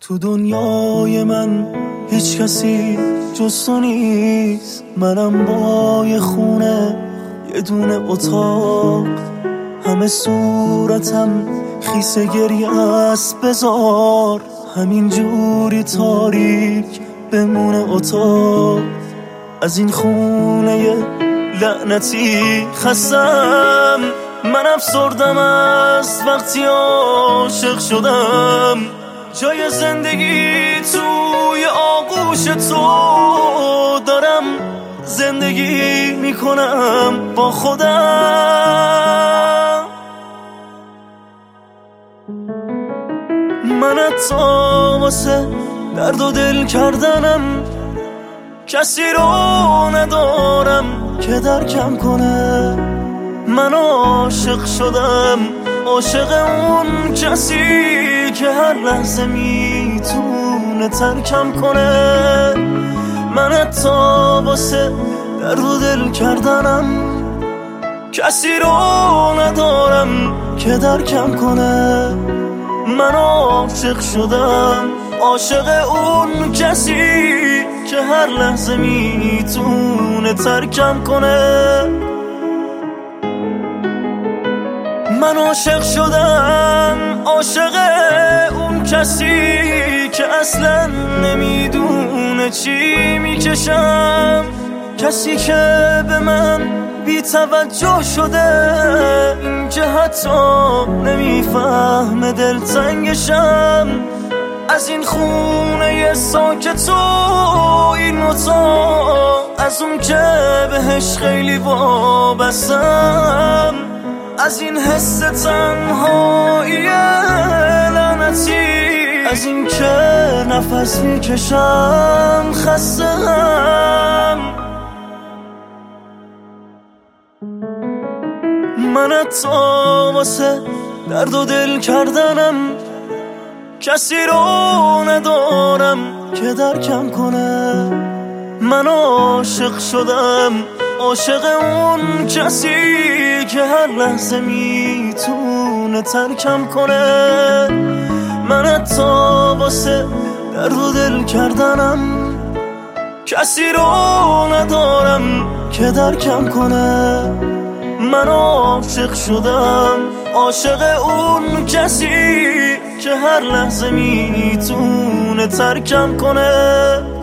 تو دنیای من هیچ کسی جز تو نیست. منم با یه خونه، یه دونه اتاق، همه صورتم خیس گریه است. بذار همین جوری تاریک بمونه اتاق. از این خونه لعنتی خستم، من افسردم از وقتی عاشق شدم. جای زندگی توی آغوش تو دارم، زندگی میکنم با خودم. من حتی واسه درد و دل کردنم کسی رو ندارم که درکم کنه. من عاشق شدم، عاشق اون کسی که هر لحظه میتونه ترکم کنه. من حتی واسه درد و دل کردنم کسی رو ندارم که درکم کنه. من عاشق شدم، عاشق اون کسی که هر لحظه میتونه ترکم کنه. من عاشق شدم، عاشق اون کسی که اصلا نمیدونه چی میکشم. کسی که به من بی توجه شده، این که حتی نمیفهمه دلتنگشم. از این خونه ساکت و این اتاق، از اون که بهش خیلی وابستم، از این حس تنهایی لعنتی، از این که نفس میکشم خستم. من حتی واسه درد و دل کردنم کسی رو ندارم که درکم کنه. من عاشق شدم، عاشق اون کسی که هر لحظه میتونه ترکم کنه. من حتی واسه درد و دل کردنم کسی رو ندارم که درکم کنه. من عاشق شدم، عاشق اون کسی که هر لحظه میتونه ترکم کنه.